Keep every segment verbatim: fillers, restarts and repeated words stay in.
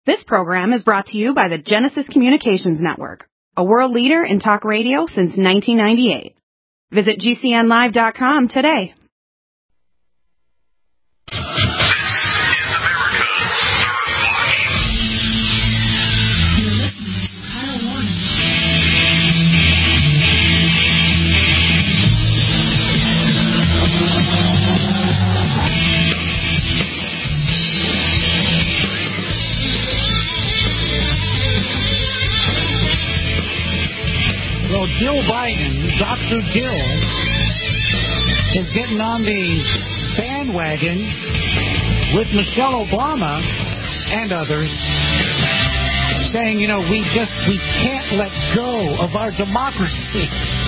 This program is brought to you by the Genesis Communications Network, a world leader in talk radio since nineteen ninety-eight. Visit G C N live dot com today. Well, Jill Biden, Doctor Jill, is getting on the bandwagon with Michelle Obama and others, saying, you know, we just, we can't let go of our democracy.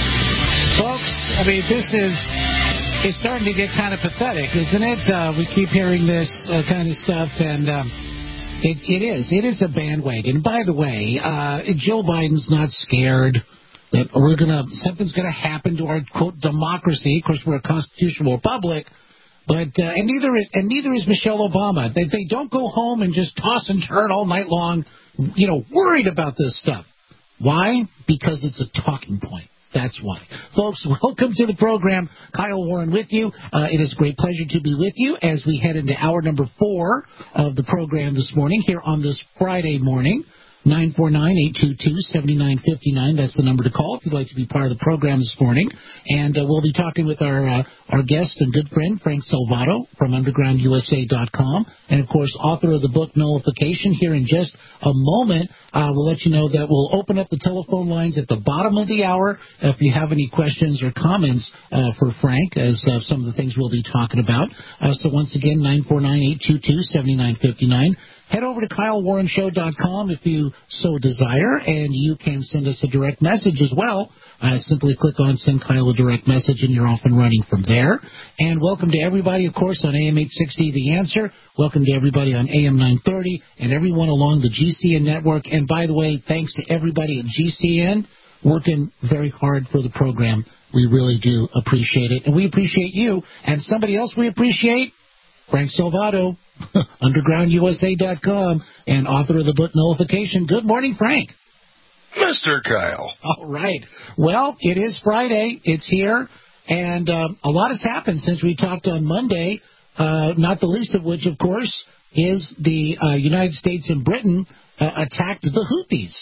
Folks, I mean, this is, it's starting to get kind of pathetic, isn't it? Uh, we keep hearing this uh, kind of stuff, and um, it, it is. It is a bandwagon. By the way, uh, Jill Biden's not scared that we're gonna something's gonna happen to our quote democracy. Of course, we're a constitutional republic, but uh, and neither is and neither is Michelle Obama. They they don't go home and just toss and turn all night long, you know, worried about this stuff. Why? Because it's a talking point. That's why. Folks, welcome to the program. Kyle Warren with you. Uh, it is a great pleasure to be with you as we head into hour number four of the program this morning here on this Friday morning. nine four nine, eight two two, seven nine five nine. That's the number to call if you'd like to be part of the program this morning. And uh, we'll be talking with our uh, our guest and good friend, Frank Salvato from underground U S A dot com. And, of course, author of the book Nullification. Here in just a moment, uh, we'll let you know that we'll open up the telephone lines at the bottom of the hour if you have any questions or comments uh, for Frank, as uh, some of the things we'll be talking about. Uh, so, once again, nine four nine, eight two two, seven nine five nine. Head over to Kyle Warren Show dot com if you so desire, and you can send us a direct message as well. Uh, simply click on Send Kyle a Direct Message, and you're off and running from there. And welcome to everybody, of course, on A M eight sixty, The Answer. Welcome to everybody on A M nine thirty, and everyone along the G C N network. And by the way, thanks to everybody at G C N, working very hard for the program. We really do appreciate it, and we appreciate you. And somebody else we appreciate, Frank Salvato, underground U S A dot com, and author of the book Nullification. Good morning, Frank. Mister Kyle. All right. Well, it is Friday. It's here, and uh, a lot has happened since we talked on Monday, uh, not the least of which, of course, is the uh, United States and Britain uh, attacked the Houthis.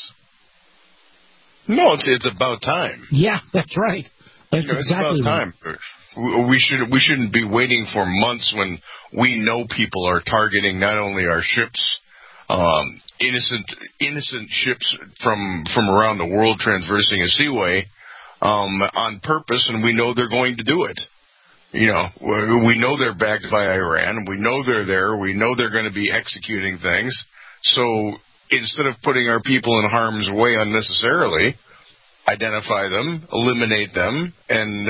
No, it's it's about time. Yeah, that's right. That's you know, exactly it's about right. time. We should we shouldn't be waiting for months when we know people are targeting not only our ships, um, innocent innocent ships from from around the world transversing a seaway um, on purpose, and we know they're going to do it. You know, we know they're backed by Iran. We know they're there. We know they're going to be executing things. So instead of putting our people in harm's way unnecessarily, identify them, eliminate them, and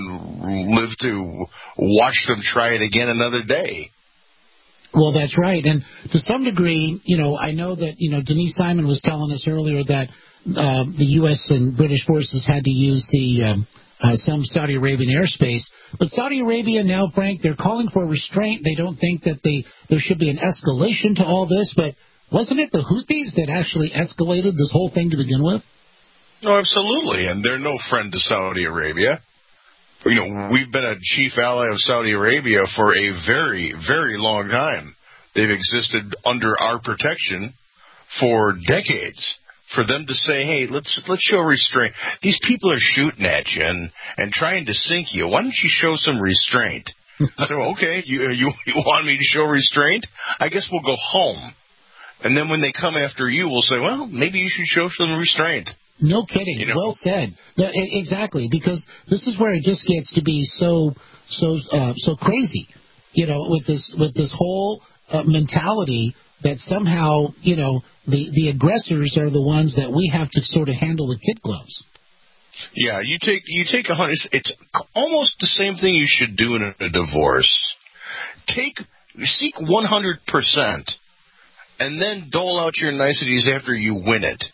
and live to watch them try it again another day. Well, that's right. And to some degree, you know, I know that, you know, Denise Simon was telling us earlier that uh, the U S and British forces had to use the um, uh, some Saudi Arabian airspace. But Saudi Arabia now, Frank, they're calling for restraint. They don't think that they, there should be an escalation to all this. But wasn't it the Houthis that actually escalated this whole thing to begin with? No, absolutely, and they're no friend to Saudi Arabia. You know, we've been a chief ally of Saudi Arabia for a very, very long time. They've existed under our protection for decades. For them to say, hey, let's let's show restraint. These people are shooting at you and, and trying to sink you. Why don't you show some restraint? So, okay, you, you you want me to show restraint? I guess we'll go home. And then when they come after you, we'll say, well, maybe you should show some restraint. No kidding. You know? Well said. The, exactly, because this is where it just gets to be so so uh, so crazy, you know, with this with this whole uh, mentality that somehow, you know, the, the aggressors are the ones that we have to sort of handle with kid gloves. Yeah, you take you take a hundred. It's almost the same thing you should do in a divorce. Take seek one hundred percent, and then dole out your niceties after you win it.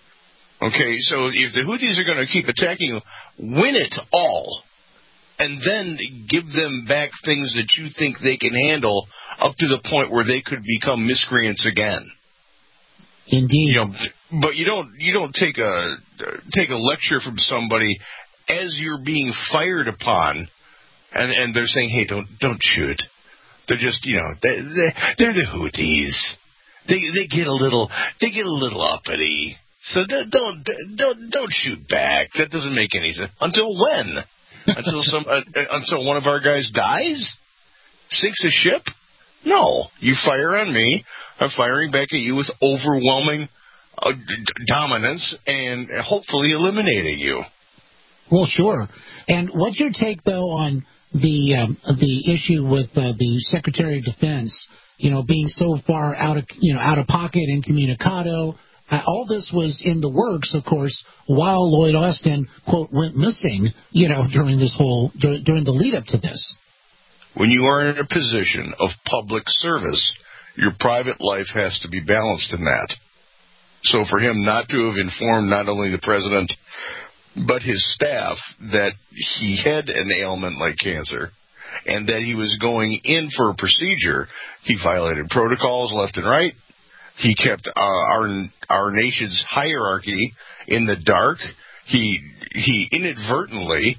Okay, so if the Houthis are going to keep attacking you, win it all, and then give them back things that you think they can handle up to the point where they could become miscreants again. Indeed. You know, but you don't you don't take a take a lecture from somebody as you're being fired upon, and and they're saying, hey, don't don't shoot. They're just, you know, they, they, they're the Houthis. They they get a little they get a little uppity. So don't don't don't, don't shoot back. That doesn't make any sense. Until when? Until some uh, until one of our guys dies? Sinks a ship? No. You fire on me. I'm firing back at you with overwhelming uh, d- dominance and hopefully eliminating you. Well, sure. And what's your take, though, on the um, the issue with uh, the Secretary of Defense, you know, being so far out of you know out of pocket, incommunicado? Uh, all this was in the works, of course, while Lloyd Austin, quote, went missing, you know, during this whole dur- during the lead up to this. When you are in a position of public service, your private life has to be balanced in that. So for him not to have informed not only the president, but his staff that he had an ailment like cancer and that he was going in for a procedure, he violated protocols left and right. He kept uh, our our nation's hierarchy in the dark. He he inadvertently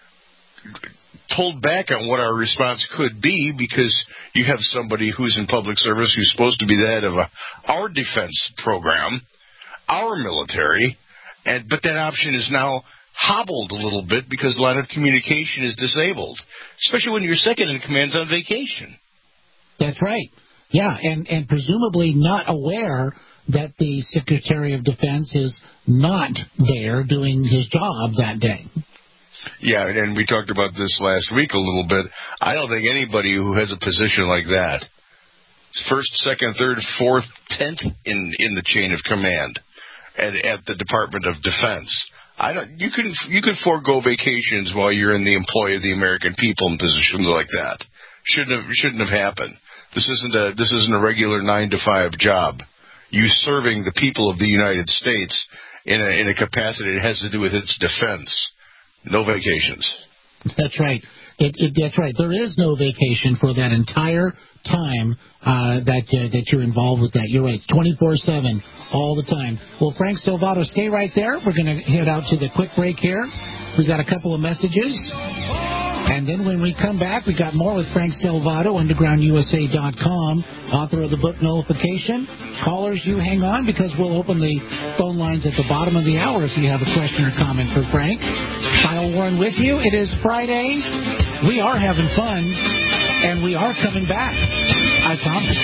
pulled back on what our response could be because you have somebody who's in public service who's supposed to be the head of a, our defense program, our military, and but that option is now hobbled a little bit because the line of communication is disabled, especially when your second in command's on vacation. That's right. Yeah, and, and presumably not aware that the Secretary of Defense is not there doing his job that day. Yeah, and we talked about this last week a little bit. I don't think anybody who has a position like that, first, second, third, fourth, tenth in, in the chain of command at, at the Department of Defense, I don't. You can you can forego vacations while you're in the employ of the American people in positions like that. Shouldn't have shouldn't have happened. This isn't a this isn't a regular nine to five job. You serving the people of the United States in a in a capacity that has to do with its defense. No vacations. That's right. It, it, that's right. There is no vacation for that entire time uh, that uh, that you're involved with that. You're right. It's twenty-four seven all the time. Well, Frank Salvato, stay right there. We're going to head out to the quick break here. We got a couple of messages. And then when we come back, we got more with Frank Salvato, underground U S A dot com, author of the book Nullification. Callers, you hang on because we'll open the phone lines at the bottom of the hour if you have a question or comment for Frank. Kyle Warren with you. It is Friday. We are having fun, and we are coming back. I promise.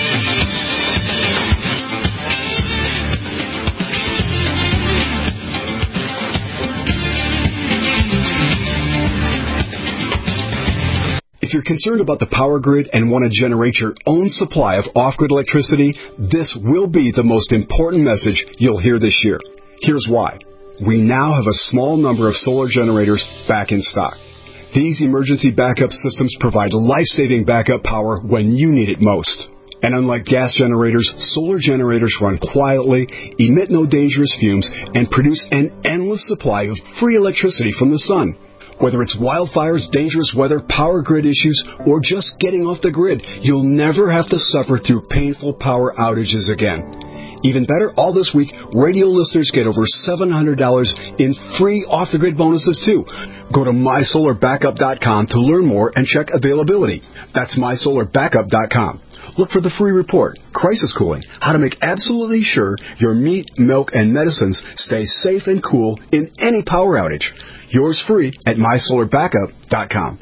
If you're concerned about the power grid and want to generate your own supply of off-grid electricity, this will be the most important message you'll hear this year. Here's why. We now have a small number of solar generators back in stock. These emergency backup systems provide life-saving backup power when you need it most. And unlike gas generators, solar generators run quietly, emit no dangerous fumes, and produce an endless supply of free electricity from the sun. Whether it's wildfires, dangerous weather, power grid issues, or just getting off the grid, you'll never have to suffer through painful power outages again. Even better, all this week, radio listeners get over seven hundred dollars in free off-the-grid bonuses, too. Go to my solar backup dot com to learn more and check availability. That's my solar backup dot com. Look for the free report, Crisis Cooling, how to make absolutely sure your meat, milk, and medicines stay safe and cool in any power outage. Yours free at my solar backup dot com.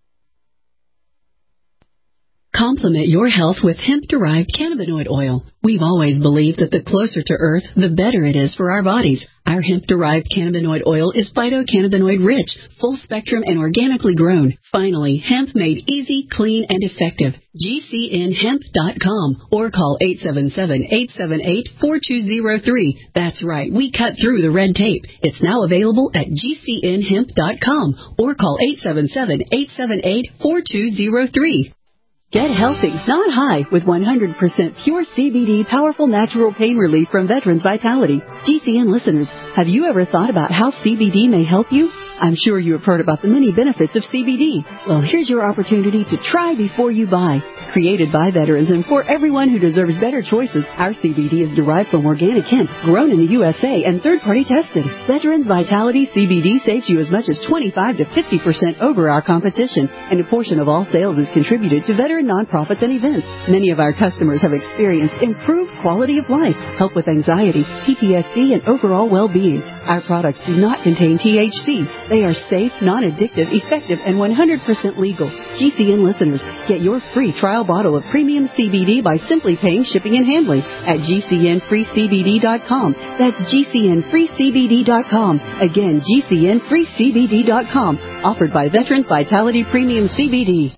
Complement your health with hemp-derived cannabinoid oil. We've always believed that the closer to Earth, the better it is for our bodies. Our hemp-derived cannabinoid oil is phytocannabinoid-rich, full-spectrum, and organically grown. Finally, hemp made easy, clean, and effective. G C N hemp dot com or call eight seven seven, eight seven eight, four two zero three. That's right, we cut through the red tape. It's now available at G C N hemp dot com or call eight seven seven, eight seven eight, four two zero three. Get healthy, not high, with one hundred percent pure C B D powerful natural pain relief from Veterans Vitality. G C N listeners, have you ever thought about how C B D may help you? I'm sure you have heard about the many benefits of C B D. Well, here's your opportunity to try before you buy. Created by veterans and for everyone who deserves better choices, our C B D is derived from organic hemp, grown in the U S A and third-party tested. Veterans Vitality C B D saves you as much as twenty-five to fifty percent over our competition, and a portion of all sales is contributed to veteran nonprofits and events. Many of our customers have experienced improved quality of life, help with anxiety, P T S D, and overall well-being. Our products do not contain T H C. They are safe, non-addictive, effective, and one hundred percent legal. G C N listeners, get your free trial bottle of premium C B D by simply paying shipping and handling at G C N free C B D dot com. That's G C N free C B D dot com. Again, G C N free C B D dot com. Offered by Veterans Vitality Premium C B D.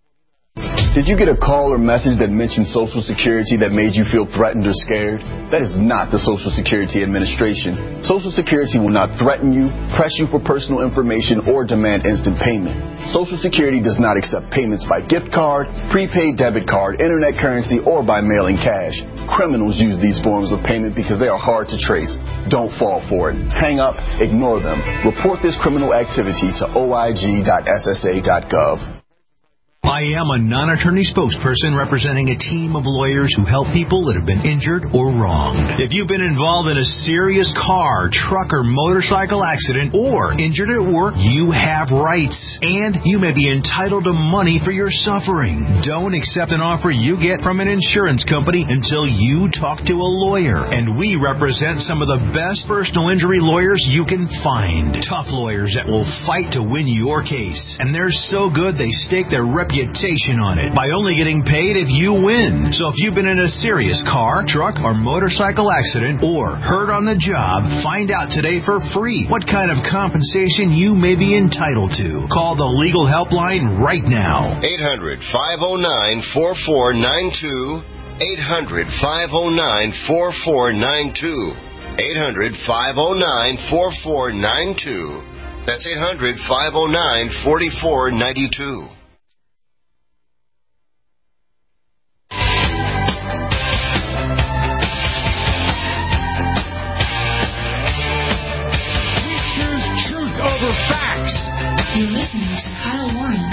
Did you get a call or message that mentioned Social Security that made you feel threatened or scared? That is not the Social Security Administration. Social Security will not threaten you, press you for personal information, or demand instant payment. Social Security does not accept payments by gift card, prepaid debit card, internet currency, or by mailing cash. Criminals use these forms of payment because they are hard to trace. Don't fall for it. Hang up, ignore them. Report this criminal activity to O I G dot S S A dot gov. I am a non-attorney spokesperson representing a team of lawyers who help people that have been injured or wronged. If you've been involved in a serious car, truck, or motorcycle accident or injured at work, you have rights, and you may be entitled to money for your suffering. Don't accept an offer you get from an insurance company until you talk to a lawyer, and we represent some of the best personal injury lawyers you can find. Tough lawyers that will fight to win your case, and they're so good they stake their reputation on it by only getting paid if you win. So if you've been in a serious car, truck, or motorcycle accident or hurt on the job, find out today for free what kind of compensation you may be entitled to. Call the legal helpline right now. eight hundred, five oh nine, four four nine two. eight hundred, five oh nine, four four nine two. eight hundred, five oh nine, four four nine two. That's eight hundred, five oh nine, four four nine two. Over facts. You're listening to Kyle Warren.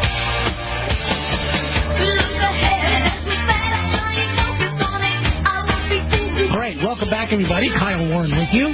All right, welcome back, everybody. Kyle Warren with you.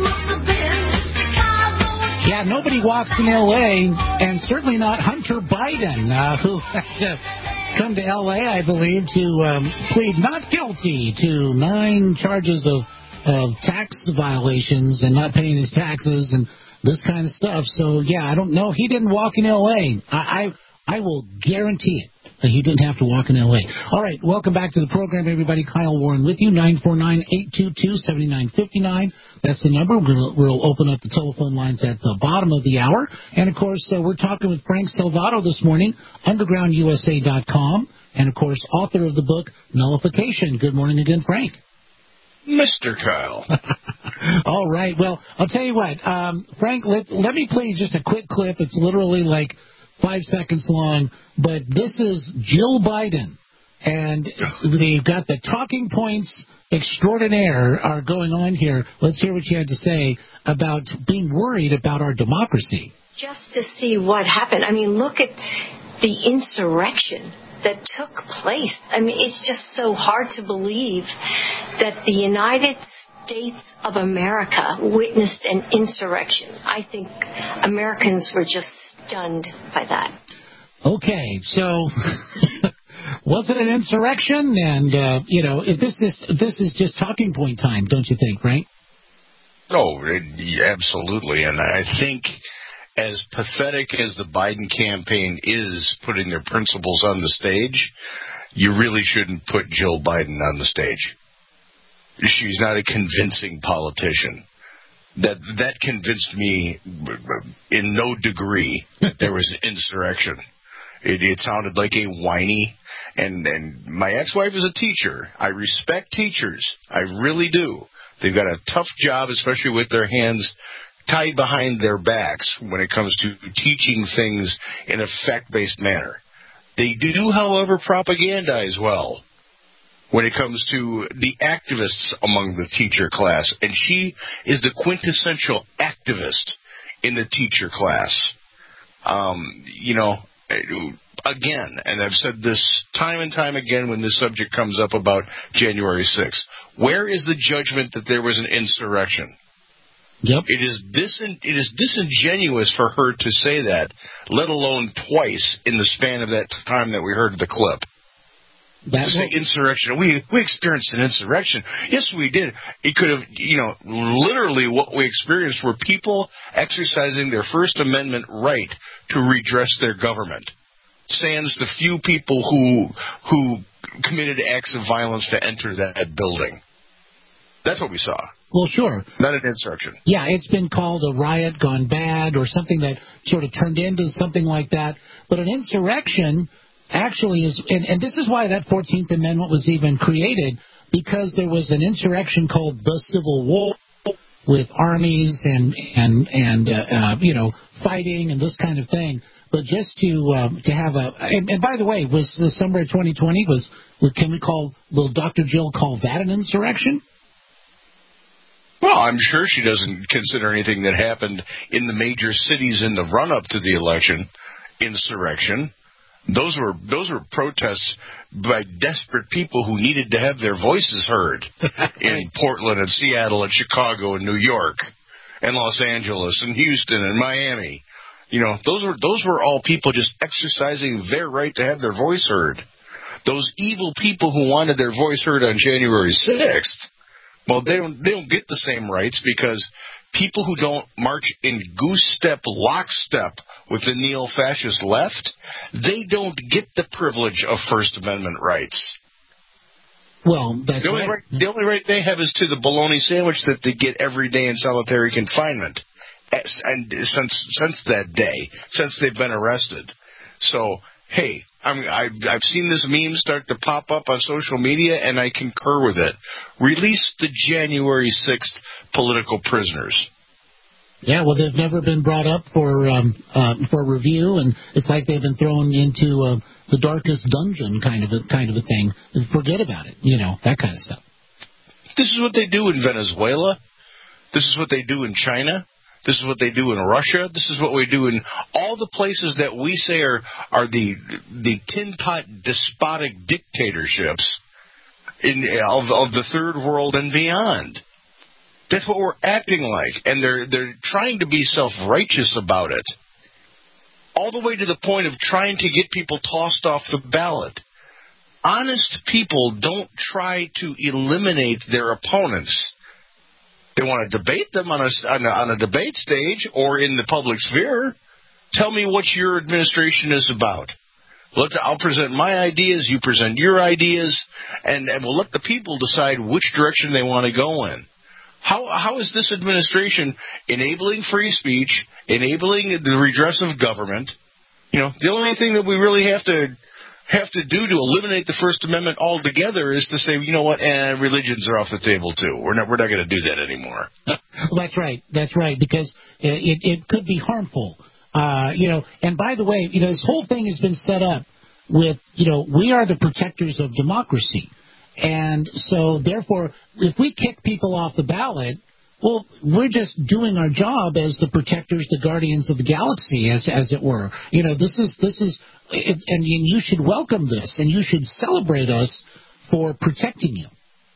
Yeah, nobody walks in L A, and certainly not Hunter Biden, uh, who had to come to L A, I believe, to um, plead not guilty to nine charges of, of tax violations and not paying his taxes and this kind of stuff. So, yeah, I don't know. He didn't walk in L A. I, I, I will guarantee it that he didn't have to walk in L A. All right, welcome back to the program, everybody. Kyle Warren with you, nine four nine, eight two two, seven nine five nine. That's the number. We'll, we'll open up the telephone lines at the bottom of the hour. And, of course, uh, we're talking with Frank Salvato this morning, underground U S A dot com, and, of course, author of the book Nullification. Good morning again, Frank. Mister Kyle. All right. Well, I'll tell you what. Um, Frank, let, let me play just a quick clip. It's literally like five seconds long. But this is Jill Biden. And they've got the talking points extraordinaire are going on here. Let's hear what you had to say about being worried about our democracy. Just to see what happened. I mean, look at the insurrection that took place. I mean, it's just so hard to believe that the United States of America witnessed an insurrection. I think Americans were just stunned by that. Okay, so was it an insurrection? And, uh, you know, if this is this is just talking point time, don't you think, right? Oh, it, absolutely. And I think as pathetic as the Biden campaign is putting their principles on the stage, you really shouldn't put Jill Biden on the stage. She's not a convincing politician. That that convinced me in no degree that there was an insurrection. It, it sounded like a whiny, and, and my ex-wife is a teacher. I respect teachers. I really do. They've got a tough job, especially with their hands tied behind their backs when it comes to teaching things in a fact-based manner. They do, however, propagandize well when it comes to the activists among the teacher class. And she is the quintessential activist in the teacher class. Um, you know, again, and I've said this time and time again when this subject comes up about January sixth, where is the judgment that there was an insurrection? Yep. It is disin- it is disingenuous for her to say that, let alone twice in the span of that time that we heard the clip. That to say insurrection. We we experienced an insurrection. Yes, we did. It could have, you know, literally what we experienced were people exercising their First Amendment right to redress their government. Sans the few people who who committed acts of violence to enter that building. That's what we saw. Well, sure. Not an insurrection. Yeah, it's been called a riot gone bad or something that sort of turned into something like that. But an insurrection actually is, and, and this is why that fourteenth Amendment was even created, because there was an insurrection called the Civil War with armies and, and, and uh, uh, you know, fighting and this kind of thing. But just to um, to have a, and, and by the way, was the summer of twenty twenty, was, can we call, will Doctor Jill call that an insurrection? Well, I'm sure she doesn't consider anything that happened in the major cities in the run-up to the election insurrection. Those were those were protests by desperate people who needed to have their voices heard in Portland and Seattle and Chicago and New York and Los Angeles and Houston and Miami. You know, those were those were all people just exercising their right to have their voice heard. Those evil people who wanted their voice heard on January sixth, well, they don't they don't get the same rights because people who don't march in goose step, lockstep with the neo-fascist left, they don't get the privilege of First Amendment rights. Well, that's the only right. right. The only right they have is to the bologna sandwich that they get every day in solitary confinement, and since since that day, since they've been arrested. So, hey, I mean, I've, I've seen this meme start to pop up on social media, and I concur with it. Release the January sixth political prisoners. Yeah, well, they've never been brought up for um, uh, for review, and it's like they've been thrown into uh, the darkest dungeon kind of a, kind of a thing. Forget about it, you know, that kind of stuff. This is what they do in Venezuela. This is what they do in China. This is what they do in Russia. This is what we do in all the places that we say are are the the tin pot despotic dictatorships in of of the third world and beyond. That's what we're acting like, and they're they're trying to be self-righteous about it, all the way to the point of trying to get people tossed off the ballot. Honest people don't try to eliminate their opponents. They want to debate them on a, on a, on a debate stage or in the public sphere. Tell me what your administration is about. Let's, I'll present my ideas, you present your ideas, and, and we'll let the people decide which direction they want to go in. How how is this administration enabling free speech, enabling the redress of government? You know, the only thing that we really have to have to do to eliminate the First Amendment altogether is to say, you know what, eh, religions are off the table too. We're not we're not going to do that anymore. Well, that's right. That's right, because it it could be harmful. Uh, you know, and by the way, you know, this whole thing has been set up with, you know, we are the protectors of democracy. And so, therefore, if we kick people off the ballot, well, we're just doing our job as the protectors, the guardians of the galaxy, as as it were. You know, this is this is, and you should welcome this, and you should celebrate us for protecting you.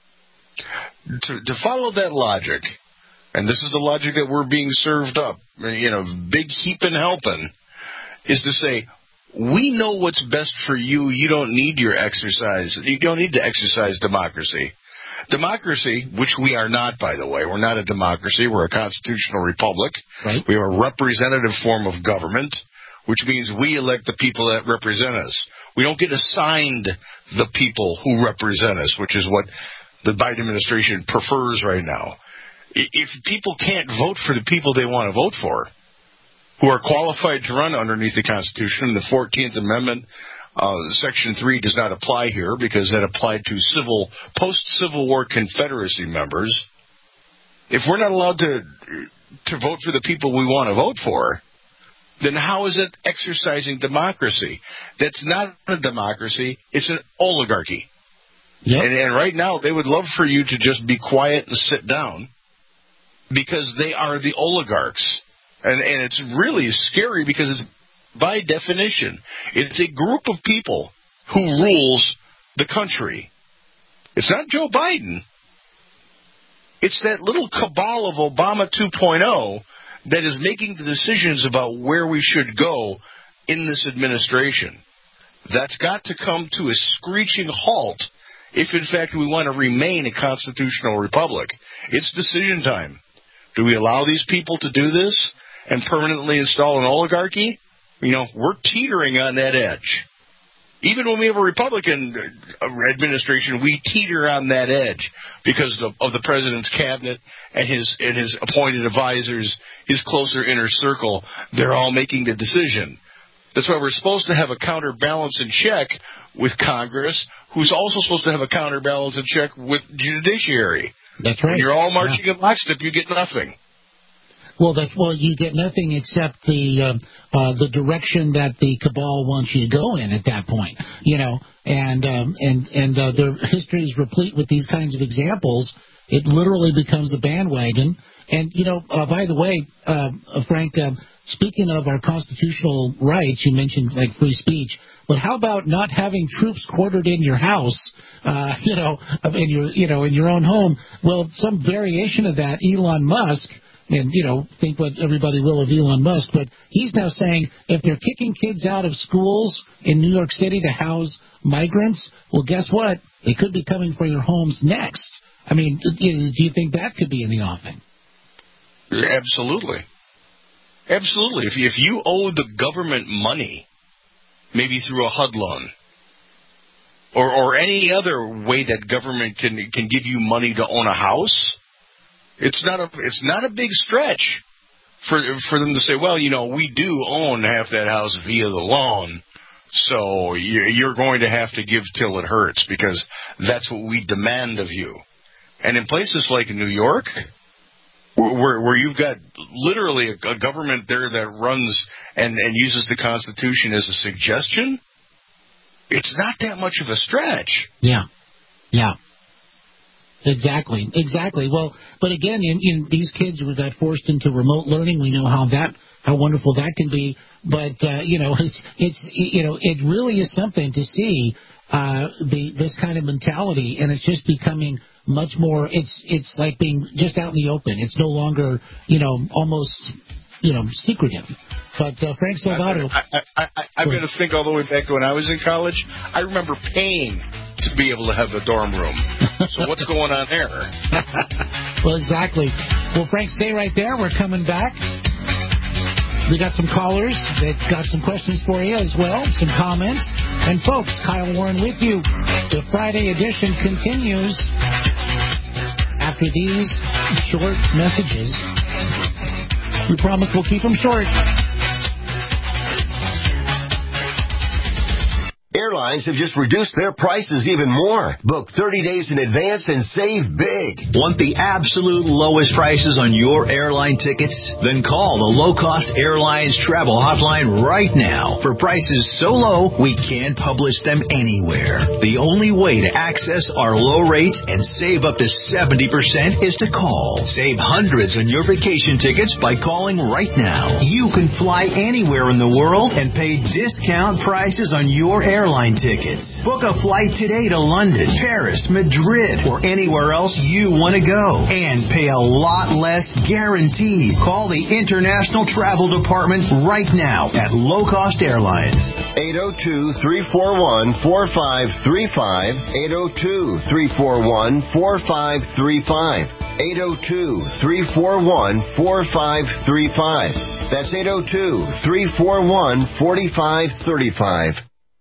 To, to follow that logic, and this is the logic that we're being served up, you know, big heaping helping, is to say, we know what's best for you. You don't need your exercise. You don't need to exercise democracy. Democracy, which we are not, by the way. We're not a democracy. We're a constitutional republic. Right. We have a representative form of government, which means we elect the people that represent us. We don't get assigned the people who represent us, which is what the Biden administration prefers right now. If people can't vote for the people they want to vote for, who are qualified to run underneath the Constitution, the fourteenth Amendment, uh, Section three does not apply here because that applied to civil, post-Civil War Confederacy members. If we're not allowed to to vote for the people we want to vote for, then how is it exercising democracy? That's not a democracy. It's an oligarchy. Yep. And, and right now, they would love for you to just be quiet and sit down because they are the oligarchs. And, and it's really scary because it's by definition. It's a group of people who rules the country. It's not Joe Biden. It's that little cabal of Obama two point oh that is making the decisions about where we should go in this administration. That's got to come to a screeching halt if, in fact, we want to remain a constitutional republic. It's decision time. Do we allow these people to do this and permanently install an oligarchy? You know, we're teetering on that edge. Even when we have a Republican administration, we teeter on that edge because of, of the president's cabinet and his and his appointed advisors, his closer inner circle. They're all making the decision. That's why we're supposed to have a counterbalance in check with Congress, who's also supposed to have a counterbalance in check with judiciary. That's right. When you're all marching yeah. in lockstep, you get nothing. Well, that well, you get nothing except the uh, uh, the direction that the cabal wants you to go in at that point, you know. And um, and and uh, their history is replete with these kinds of examples. It literally becomes a bandwagon. And you know, uh, by the way, uh, Frank, uh, speaking of our constitutional rights, you mentioned like free speech. But how about not having troops quartered in your house, uh, you know, in your you know in your own home? Well, some variation of that, Elon Musk. And, you know, think what everybody will of Elon Musk, but he's now saying if they're kicking kids out of schools in New York City to house migrants, well, guess what? They could be coming for your homes next. I mean, do you think that could be in the offing? Absolutely. Absolutely. If you, if you owe the government money, maybe through a H U D loan, or, or any other way that government can can give you money to own a house, It's not a it's not a big stretch for for them to say, well, you know, we do own half that house via the loan, so you're going to have to give till it hurts because that's what we demand of you. And in places like New York, where where you've got literally a, a government there that runs and, and uses the Constitution as a suggestion, it's not that much of a stretch. Yeah, yeah. Exactly, exactly. Well, but again, in, in these kids who got forced into remote learning, we know how that, how wonderful that can be. But uh, you know, it's it's you know, it really is something to see uh, the this kind of mentality, and it's just becoming much more. It's it's like being just out in the open. It's no longer you know almost you know secretive. But uh, Frank Salvato, I, I, I, I, I'm going to think all the way back to when I was in college. I remember paying to be able to have a dorm room. So what's going on there? Well, exactly. Well, Frank, stay right there. We're coming back. We got some callers that got some questions for you as well, some comments. And, folks, Kyle Warren with you. The Friday edition continues after these short messages. We promise we'll keep them short. Airlines have just reduced their prices even more. Book thirty days in advance and save big. Want the absolute lowest prices on your airline tickets? Then call the Low Cost Airlines Travel Hotline right now for prices so low we can't publish them anywhere. The only way to access our low rates and save up to seventy percent is to call. Save hundreds on your vacation tickets by calling right now. You can fly anywhere in the world and pay discount prices on your airline tickets. Book a flight today to London, Paris, Madrid, or anywhere else you want to go. And pay a lot less guaranteed. Call the International Travel Department right now at Low Cost Airlines. eight oh two, three four one, four five three five. eight oh two, three four one, four five three five. eight oh two, three four one, four five three five. That's eight oh two, three four one, four five three five.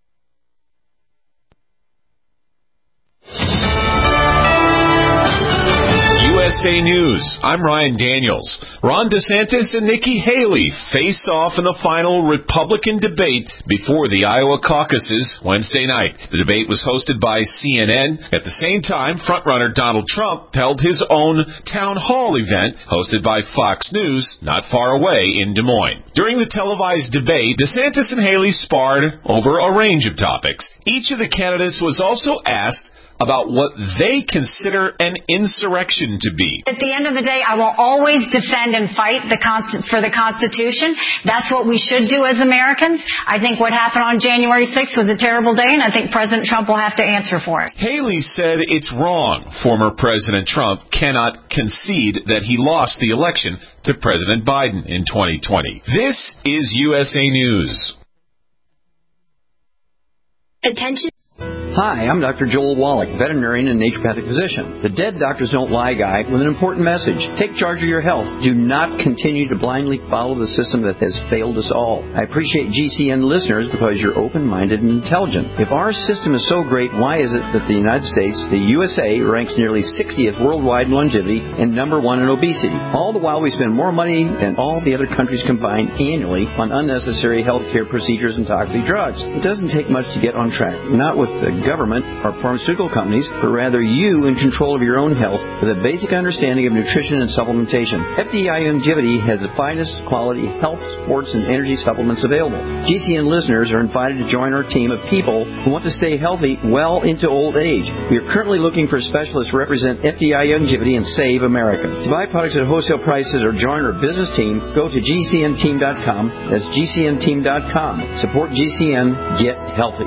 U S A News. I'm Ryan Daniels. Ron DeSantis and Nikki Haley face off in the final Republican debate before the Iowa caucuses Wednesday night. The debate was hosted by C N N. At the same time, frontrunner Donald Trump held his own town hall event hosted by Fox News not far away in Des Moines. During the televised debate, DeSantis and Haley sparred over a range of topics. Each of the candidates was also asked about what they consider an insurrection to be. At the end of the day, I will always defend and fight the Const- for the Constitution. That's what we should do as Americans. I think what happened on January sixth was a terrible day, and I think President Trump will have to answer for it. Haley said it's wrong. Former President Trump cannot concede that he lost the election to President Biden in twenty twenty. This is U S A News. Attention. Hi, I'm Doctor Joel Wallach, veterinarian and naturopathic physician. The Dead Doctors Don't Lie guy with an important message. Take charge of your health. Do not continue to blindly follow the system that has failed us all. I appreciate G C N listeners because you're open-minded and intelligent. If our system is so great, why is it that the United States, the U S A, ranks nearly sixtieth worldwide in longevity and number one in obesity? All the while we spend more money than all the other countries combined annually on unnecessary health care procedures and toxic drugs. It doesn't take much to get on track. Not with the government or pharmaceutical companies, but rather you in control of your own health with a basic understanding of nutrition and supplementation. F D I Longevity has the finest quality health, sports, and energy supplements available. G C N listeners are invited to join our team of people who want to stay healthy well into old age. We are currently looking for specialists to represent F D I Longevity and Save America. To buy products at wholesale prices or join our business team, go to G C N team dot com. That's G C N team dot com. Support G C N. Get healthy.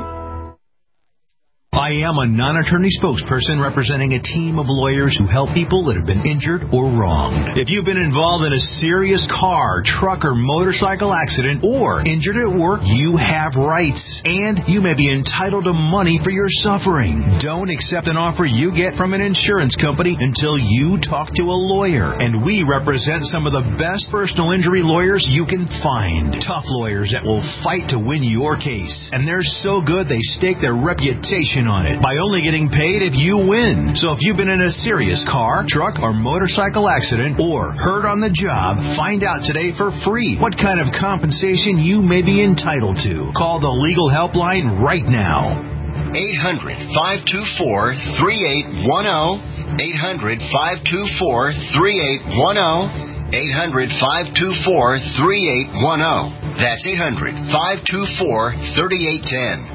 I am a non-attorney spokesperson representing a team of lawyers who help people that have been injured or wronged. If you've been involved in a serious car, truck, or motorcycle accident or injured at work, you have rights, and you may be entitled to money for your suffering. Don't accept an offer you get from an insurance company until you talk to a lawyer, and we represent some of the best personal injury lawyers you can find. Tough lawyers that will fight to win your case, and they're so good they stake their reputation on it by only getting paid if you win. So if you've been in a serious car, truck, or motorcycle accident or hurt on the job, find out today for free what kind of compensation you may be entitled to. Call the legal helpline right now. eight hundred, five two four, three eight one zero. eight hundred, five two four, three eight one zero. eight hundred, five two four, three eight one zero. That's eight hundred, five two four, three eight one zero.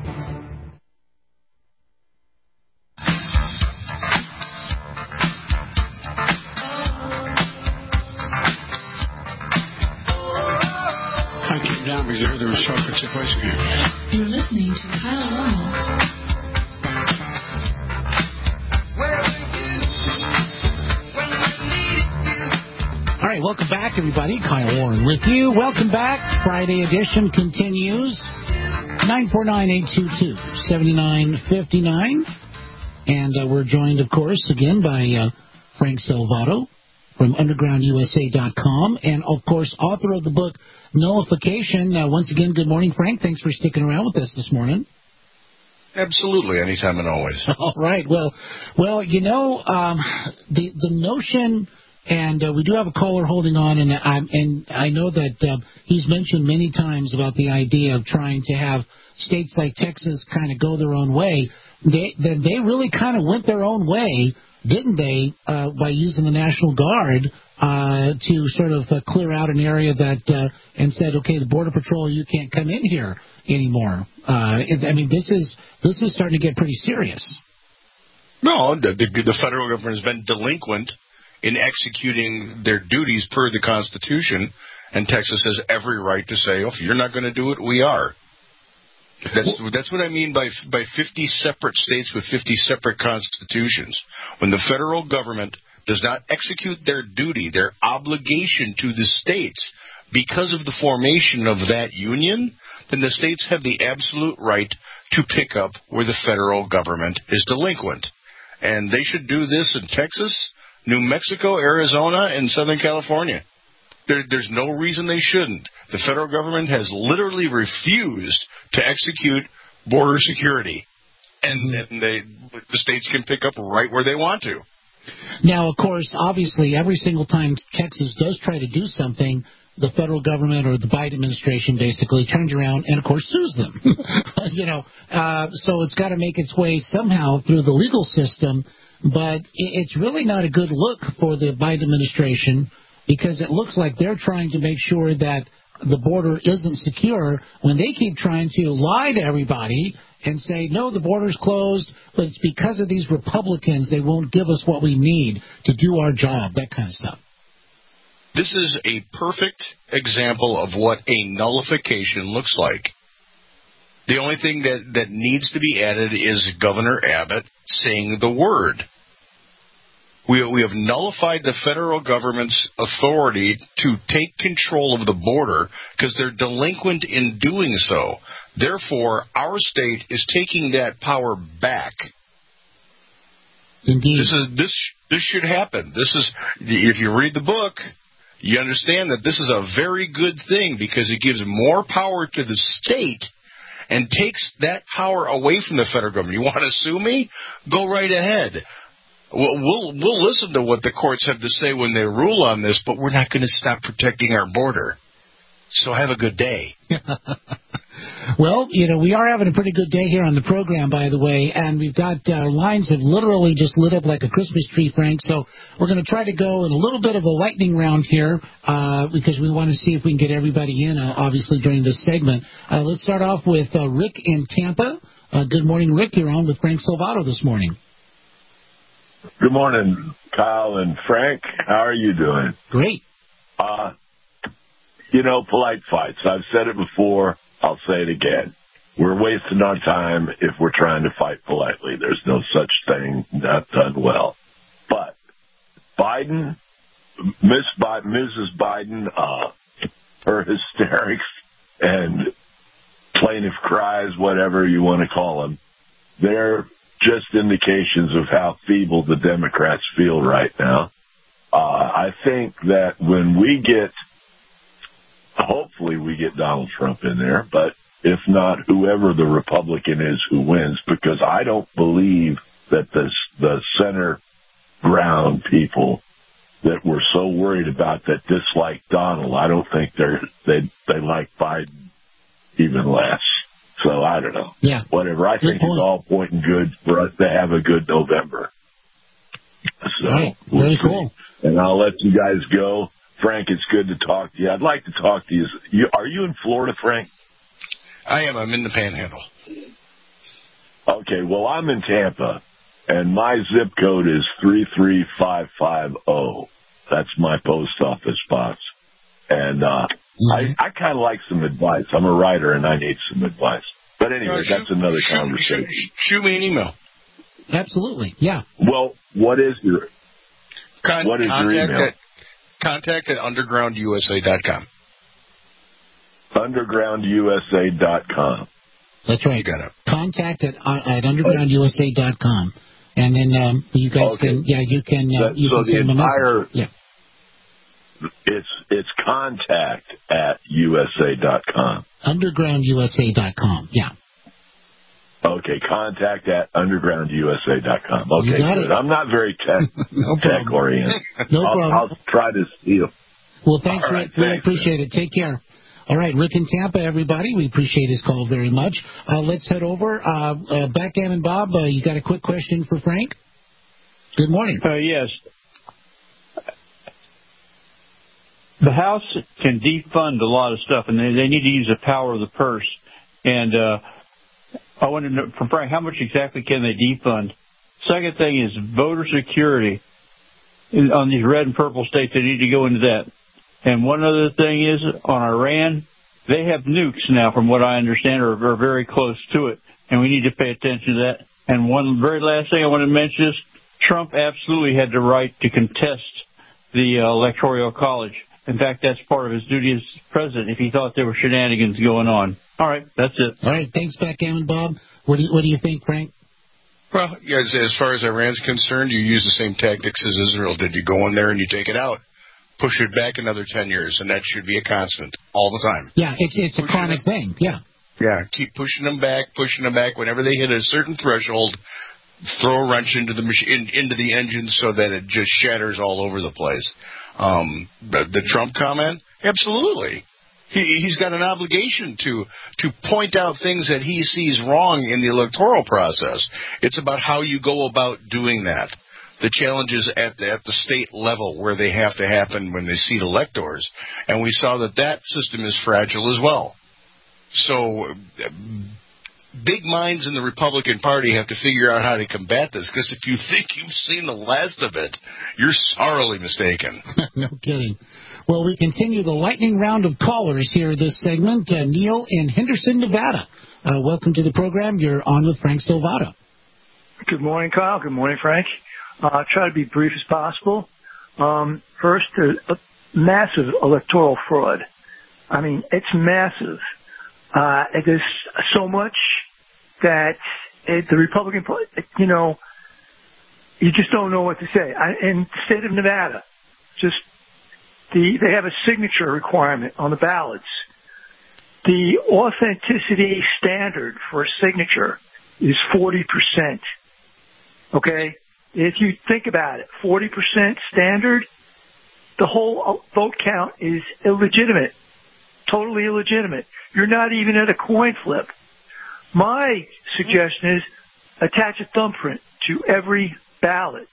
Down because I heard there was chocolate chip ice cream. You're listening to Kyle Warren. All right, welcome back, everybody. Kyle Warren with you. Welcome back. Friday edition continues. nine four nine, eight two two, seven nine five nine. And uh, we're joined, of course, again by uh, Frank Salvato from underground U S A dot com, and, of course, author of the book Nullification. Uh, once again, good morning, Frank. Thanks for sticking around with us this morning. Absolutely, anytime and always. All right. Well, well, you know, um, the the notion, and uh, we do have a caller holding on, and I and I know that uh, he's mentioned many times about the idea of trying to have states like Texas kind of go their own way. They they, they really kind of went their own way, didn't they, uh, by using the National Guard uh, to sort of uh, clear out an area that uh, and said, okay, the Border Patrol, you can't come in here anymore. Uh, I mean, this is this is starting to get pretty serious. No, the, the, the federal government has been delinquent in executing their duties per the Constitution, and Texas has every right to say, oh, if you're not going to do it, we are. That's that's what I mean by by fifty separate states with fifty separate constitutions. When the federal government does not execute their duty, their obligation to the states because of the formation of that union, then the states have the absolute right to pick up where the federal government is delinquent. And they should do this in Texas, New Mexico, Arizona, and Southern California. There, there's no reason they shouldn't. The federal government has literally refused to execute border security, and, and they, the states can pick up right where they want to. Now, of course, obviously, every single time Texas does try to do something, the federal government or the Biden administration basically turns around and, of course, sues them. you know, uh, so it's got to make its way somehow through the legal system, but it's really not a good look for the Biden administration, because it looks like they're trying to make sure that the border isn't secure when they keep trying to lie to everybody and say, no, the border's closed, but it's because of these Republicans. They won't give us what we need to do our job, that kind of stuff. This is a perfect example of what a nullification looks like. The only thing that, that needs to be added is Governor Abbott saying the word. We, we have nullified the federal government's authority to take control of the border because they're delinquent in doing so. Therefore, our state is taking that power back. Indeed. This is this this should happen. This is, if you read the book, you understand that this is a very good thing because it gives more power to the state and takes that power away from the federal government. You want to sue me? Go right ahead. We'll, we'll, we'll listen to what the courts have to say when they rule on this, but we're not going to stop protecting our border. So have a good day. Well, you know, we are having a pretty good day here on the program, by the way, and we've got our uh, lines have literally just lit up like a Christmas tree, Frank, so we're going to try to go in a little bit of a lightning round here uh, because we want to see if we can get everybody in, uh, obviously, during this segment. Uh, let's start off with uh, Rick in Tampa. Uh, good morning, Rick. You're on with Frank Salvato this morning. Good morning, Kyle and Frank. How are you doing? Great. Uh, you know, polite fights. I've said it before. I'll say it again. We're wasting our time if we're trying to fight politely. There's no such thing, not done well. But Biden, Miss Biden, Missus Biden, uh, her hysterics and plaintiff cries, whatever you want to call them, they're just indications of how feeble the Democrats feel right now. Uh, I think that when we get, hopefully we get Donald Trump in there, but if not, whoever the Republican is who wins, because I don't believe that the, the center ground people that we're so worried about that dislike Donald, I don't think they're, they, they like Biden even less. So I don't know. Yeah. Whatever. I Good think point. it's all pointing good for us to have a good November. So, right. We'll Very see. cool. And I'll let you guys go. Frank, it's good to talk to you. I'd like to talk to you. you are you in Florida, Frank? I am. I'm in the Panhandle. Okay. Well, I'm in Tampa, and my zip code is three three five five zero. That's my post office box. And uh, mm-hmm. I, I kind of like some advice. I'm a writer, and I need some advice. But anyway, uh, shoot, that's another shoot, conversation. Shoot, shoot me an email. Absolutely, yeah. Well, what is your Con- what is your email? At, contact at underground u s a dot com. underground u s a dot com. That's right. You got it. Contact at uh, at underground u s a dot com, and then um, you guys okay. can yeah you can uh, that, you so can send the them entire, a message. Yeah. It's it's contact at u s a dot com. underground u s a dot com. Yeah. Okay, contact at underground u s a dot com. Okay, good. It. I'm not very tech, no tech oriented. No I'll, problem. I'll try to steal. Well, thanks, All Rick. Right, we thanks, appreciate man. it. Take care. All right, Rick in Tampa, everybody. We appreciate his call very much. Uh, let's head over. Uh, uh, Backgammon Bob, uh, you got a quick question for Frank? Good morning. Uh, yes. The House can defund a lot of stuff, and they, they need to use the power of the purse. And uh, I want to know from Frank, how much exactly can they defund? Second thing is voter security. On these red and purple states, they need to go into that. And one other thing is, on Iran, they have nukes now, from what I understand, or are very close to it, and we need to pay attention to that. And one very last thing I want to mention is Trump absolutely had the right to contest the uh, Electoral College. In fact, that's part of his duty as president if he thought there were shenanigans going on. All right, that's it. All right, thanks, Backgammon Bob. What do you, what do you think, Frank? Well, yeah, as, as far as Iran's concerned, you use the same tactics as Israel did. You go in there and you take it out. Push it back another ten years, and that should be a constant all the time. Yeah, it's it's a chronic thing. Yeah. Yeah, keep pushing them back, pushing them back. Whenever they hit a certain threshold, throw a wrench into the machine, into the engine so that it just shatters all over the place. Um, the, the Trump comment, absolutely. He, he's got an obligation to to point out things that he sees wrong in the electoral process. It's about how you go about doing that. The challenges at the, at the state level where they have to happen when they seat electors. And we saw that that system is fragile as well. So big minds in the Republican Party have to figure out how to combat this, because if you think you've seen the last of it, you're sorely mistaken. No kidding. Well, we continue the lightning round of callers here this segment. Uh, Neil in Henderson, Nevada. Uh, welcome to the program. You're on with Frank Silvato. Good morning, Kyle. Good morning, Frank. Uh, I'll try to be brief as possible. Um, first, uh, massive electoral fraud. I mean, it's massive. Uh, there's so much that it, the Republican, you know, you just don't know what to say. I, in the state of Nevada, just the, they have a signature requirement on the ballots. The authenticity standard for a signature is forty percent. Okay? If you think about it, forty percent standard, the whole vote count is illegitimate. Totally illegitimate. You're not even at a coin flip. My suggestion is attach a thumbprint to every ballot.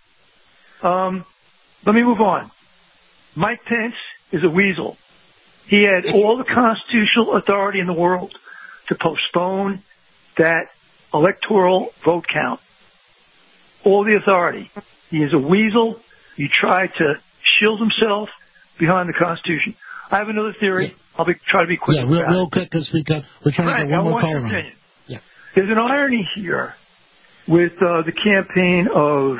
Um, let me move on. Mike Pence is a weasel. He had all the constitutional authority in the world to postpone that electoral vote count. All the authority. He is a weasel. He tried to shield himself behind the Constitution. I have another theory. I'll be try to be quick. Yeah, real, real quick, because we got we're trying Frank, to get one I more want caller your on. opinion. Yeah. There's an irony here with uh, the campaign of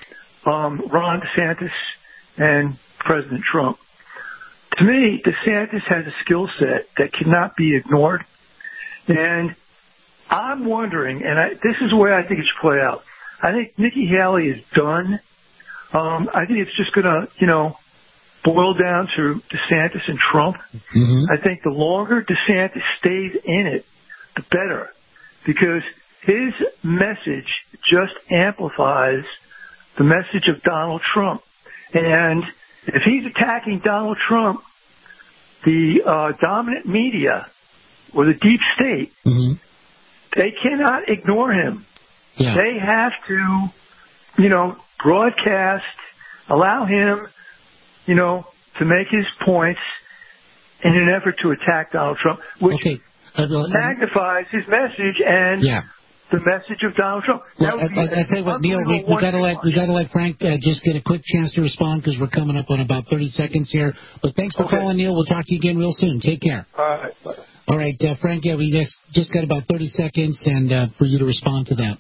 um, Ron DeSantis and President Trump. To me, DeSantis has a skill set that cannot be ignored, and I'm wondering, and I, this is where I think it should play out. I think Nikki Haley is done. Um, I think it's just going to, you know, boil down to DeSantis and Trump. Mm-hmm. I think the longer DeSantis stays in it, the better, because his message just amplifies the message of Donald Trump. And if he's attacking Donald Trump, the uh, dominant media or the deep state, mm-hmm. they cannot ignore him. Yeah. They have to, you know, broadcast, allow him, you know, to make his points in an effort to attack Donald Trump, which okay. uh, uh, magnifies his message and yeah. the message of Donald Trump. Well, I, I, I tell you what, Neil, we, we got to let we got to let Frank uh, just get a quick chance to respond, because we're coming up on about thirty seconds here. But thanks for okay. calling, Neil. We'll talk to you again real soon. Take care. All right. Bye. All right, uh, Frank. Yeah, we just just got about thirty seconds, and uh, for you to respond to that.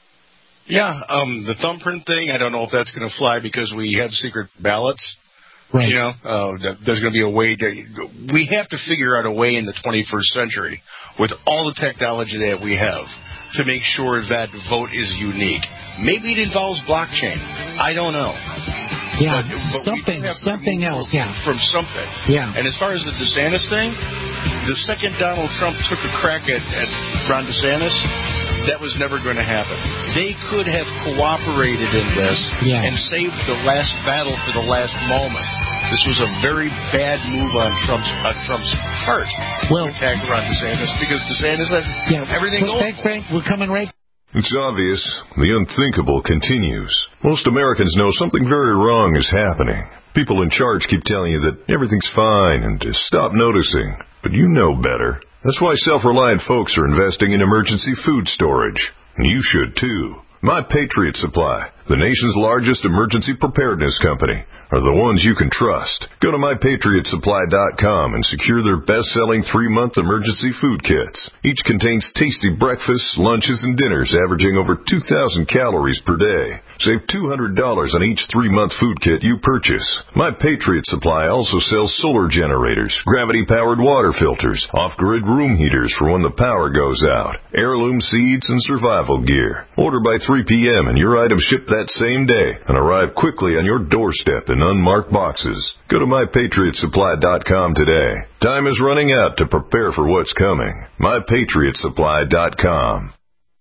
Yeah, um, the thumbprint thing, I don't know if that's going to fly because we have secret ballots. Right. You know, uh, there's going to be a way to, we have to figure out a way in the twenty-first century with all the technology that we have to make sure that vote is unique. Maybe it involves blockchain. I don't know. Yeah, but, but something, something else, from, yeah. From something. Yeah. And as far as the DeSantis thing, the second Donald Trump took a crack at, at Ron DeSantis, that was never going to happen. They could have cooperated in this yeah. and saved the last battle for the last moment. This was a very bad move on Trump's on Trump's part well, to attack Ron DeSantis, because DeSantis had yeah, everything well, going. Thanks, Frank. We're coming right. It's obvious. The unthinkable continues. Most Americans know something very wrong is happening. People in charge keep telling you that everything's fine and to stop noticing. But you know better. That's why self-reliant folks are investing in emergency food storage. And you should, too. My Patriot Supply, the nation's largest emergency preparedness company, are the ones you can trust. Go to my patriot supply dot com and secure their best-selling three-month emergency food kits. Each contains tasty breakfasts, lunches, and dinners averaging over two thousand calories per day. Save two hundred dollars on each three-month food kit you purchase. My Patriot Supply also sells solar generators, gravity-powered water filters, off-grid room heaters for when the power goes out, heirloom seeds, and survival gear. Order by three p.m. and your items ship that same day and arrive quickly on your doorstep in unmarked boxes. Go to my patriot supply dot com today. Time is running out to prepare for what's coming. my patriot supply dot com.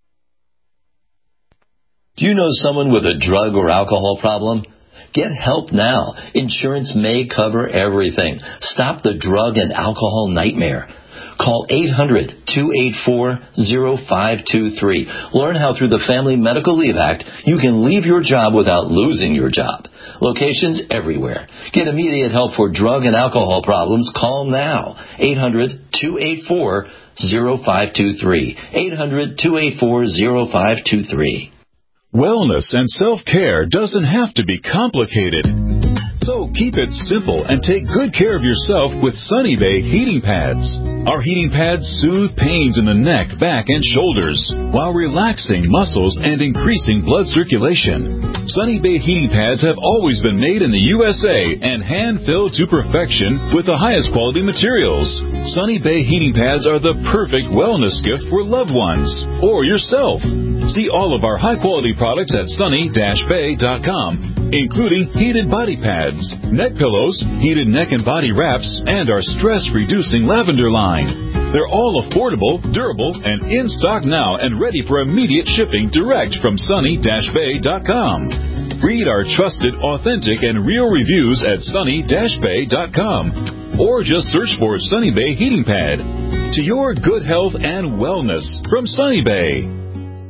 Do you know someone with a drug or alcohol problem? Get help now. Insurance may cover everything. Stop the drug and alcohol nightmare. Call eight hundred, two eight four, zero five two three. Learn how through the Family Medical Leave Act you can leave your job without losing your job. Locations everywhere. Get immediate help for drug and alcohol problems. Call now. eight hundred, two eight four, zero five two three. eight hundred, two eight four, zero five two three. Wellness and self-care doesn't have to be complicated. So keep it simple and take good care of yourself with Sunny Bay heating pads. Our heating pads soothe pains in the neck, back, and shoulders while relaxing muscles and increasing blood circulation. Sunny Bay heating pads have always been made in the U S A and hand-filled to perfection with the highest quality materials. Sunny Bay heating pads are the perfect wellness gift for loved ones or yourself. See all of our high-quality products at sunny dash bay dot com, including heated body pads, neck pillows, heated neck and body wraps, and our stress-reducing lavender line. They're all affordable, durable, and in stock now and ready for immediate shipping direct from sunny dash bay dot com. Read our trusted, authentic, and real reviews at sunny dash bay dot com or just search for Sunny Bay Heating Pad. To your good health and wellness from Sunny Bay.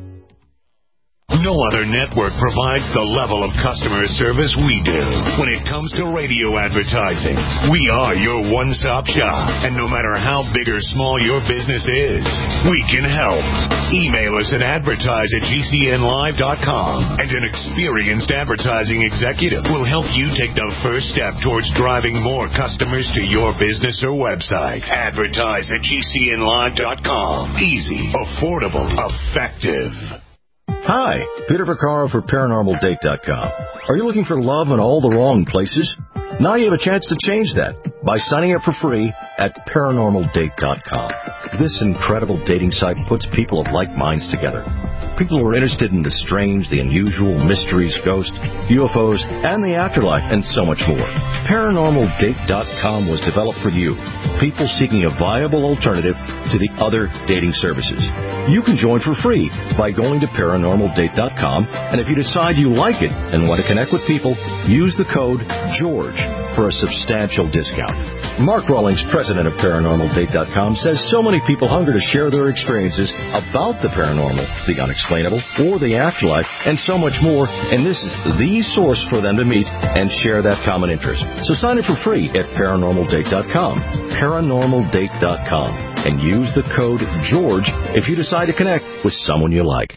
No other network provides the level of customer service we do when it comes to radio advertising. We are your one-stop shop, and no matter how big or small your business is, we can help. Email us at advertise at G C N live dot com, and an experienced advertising executive will help you take the first step towards driving more customers to your business or website. Advertise at G C N live dot com. Easy, affordable, effective. Hi, Peter Vaccaro for paranormal date dot com. Are you looking for love in all the wrong places? Now you have a chance to change that by signing up for free at paranormal date dot com. This incredible dating site puts people of like minds together. People who are interested in the strange, the unusual, mysteries, ghosts, U F Os, and the afterlife, and so much more. paranormal date dot com was developed for you, people seeking a viable alternative to the other dating services. You can join for free by going to paranormal date dot com, and if you decide you like it and want to connect with people, use the code GEORGE for a substantial discount. Mark Rawlings, president of paranormal date dot com, says so many people hunger to share their experiences about the paranormal, the unexplainable, or the afterlife, and so much more, and this is the source for them to meet and share that common interest. So sign up for free at paranormal date dot com, paranormal date dot com, and use the code GEORGE if you decide to connect with someone you like.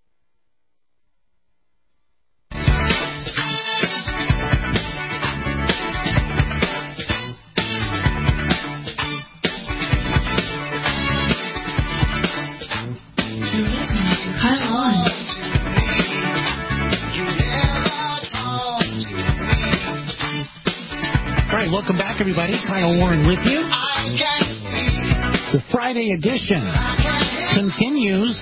Welcome back, everybody. Kyle Warren with you. The Friday edition continues,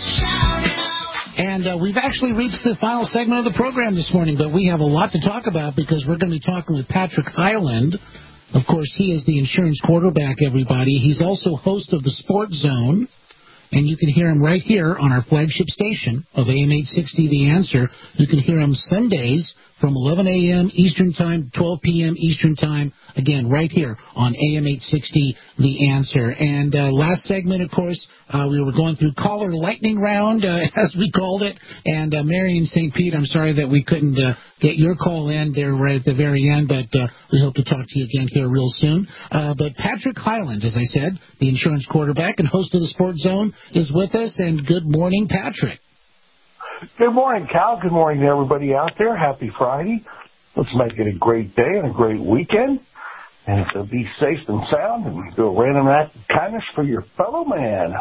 and uh, we've actually reached the final segment of the program this morning, but we have a lot to talk about because we're going to be talking with Patrick Hyland. Of course, he is the insurance quarterback, everybody. He's also host of the Sports Zone, and you can hear him right here on our flagship station of A M eight sixty, The Answer. You can hear him Sundays from eleven a.m. Eastern Time, twelve p.m. Eastern Time, again, right here on A M eight sixty, The Answer. And uh, last segment, of course, uh, we were going through caller lightning round, uh, as we called it. And uh, Marion Saint Pete, I'm sorry that we couldn't uh, get your call in there right at the very end, but uh, we hope to talk to you again here real soon. Uh, but Patrick Hyland, as I said, the insurance quarterback and host of the Sports Zone, is with us. And good morning, Patrick. Good morning, Cal. Good morning to everybody out there. Happy Friday. Let's make it a great day and a great weekend. And so be safe and sound and do a random act of kindness for your fellow man.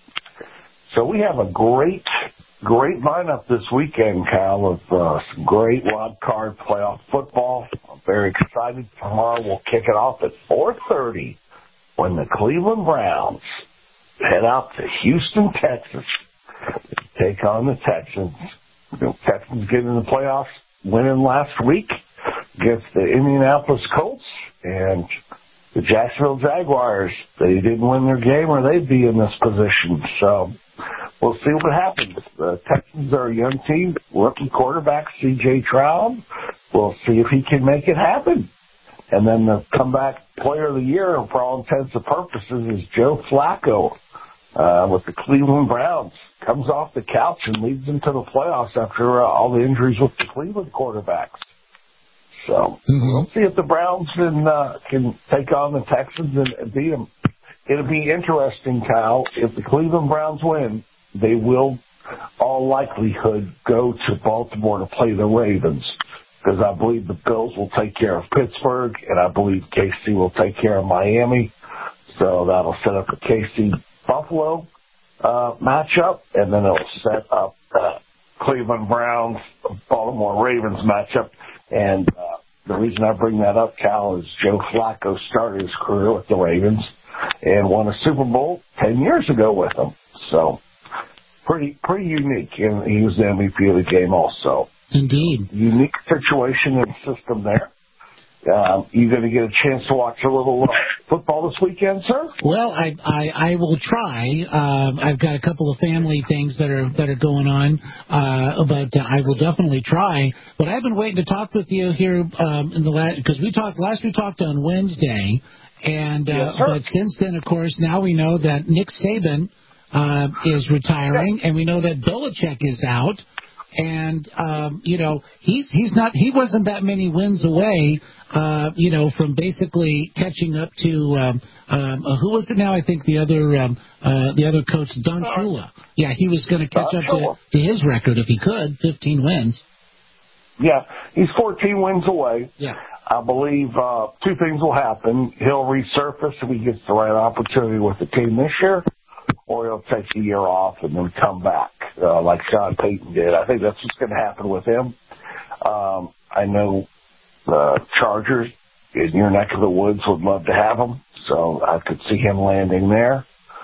So we have a great, great lineup this weekend, Cal, of uh, some great wild card playoff football. I'm very excited. Tomorrow we'll kick it off at four thirty when the Cleveland Browns head out to Houston, Texas, take on the Texans. The Texans get in the playoffs, winning last week against the Indianapolis Colts and the Jacksonville Jaguars. They didn't win their game or they'd be in this position. So we'll see what happens. The Texans are a young team, rookie quarterback C J Stroud. We'll see if he can make it happen. And then the comeback player of the year, for all intents and purposes, is Joe Flacco uh, with the Cleveland Browns. Comes off the couch and leads them to the playoffs after uh, all the injuries with the Cleveland quarterbacks. So mm-hmm. we'll see if the Browns can, uh, can take on the Texans and, and beat them. It'll be interesting, Kyle. If the Cleveland Browns win, they will, all likelihood, go to Baltimore to play the Ravens. Because I believe the Bills will take care of Pittsburgh, and I believe K C will take care of Miami. So that'll set up a K C-Buffalo uh, matchup, and then it'll set up uh, Cleveland Browns, Baltimore Ravens matchup. And uh, the reason I bring that up, Cal, is Joe Flacco started his career with the Ravens and won a Super Bowl ten years ago with them. So pretty pretty unique, and he was the M V P of the game also. Indeed. Unique situation and system there. Um, you going to get a chance to watch a little uh, football this weekend, sir? Well, I I, I will try. Um, I've got a couple of family things that are that are going on, uh, but uh, I will definitely try. But I've been waiting to talk with you here um, in the last because we talked last we talked on Wednesday, and uh, yes, but since then, of course, now we know that Nick Saban uh, is retiring, and we know that Belichick is out. And, um, you know, he's he's not he wasn't that many wins away, uh, you know, from basically catching up to um, um, uh, who was it now? I think the other um, uh, the other coach, Don Shula. Yeah, he was going to catch up to, to his record if he could, fifteen wins. Yeah, he's fourteen wins away. Yeah. I believe uh, two things will happen. He'll resurface if he gets the right opportunity with the team this year, or he'll take a year off and then come back, uh, like Sean Payton did. I think that's what's going to happen with him. Um, I know the Chargers in your neck of the woods would love to have him, so I could see him landing there.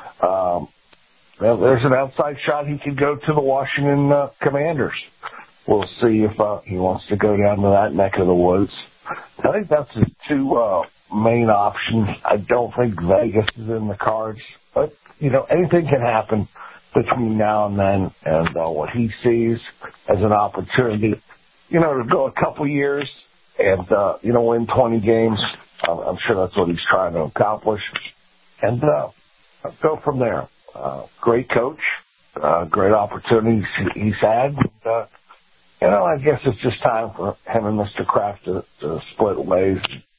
Um, well, there's an outside shot he could go to the Washington uh, Commanders. We'll see if uh, he wants to go down to that neck of the woods. I think that's his two uh, main options. I don't think Vegas is in the cards. But, you know, anything can happen between now and then, and uh, what he sees as an opportunity, you know, to go a couple years and, uh, you know, win twenty games. Uh, I'm sure that's what he's trying to accomplish. And uh, go from there. Uh, great coach, uh, great opportunities he's had. And, uh, you know, I guess it's just time for him and Mister Kraft to, to split ways.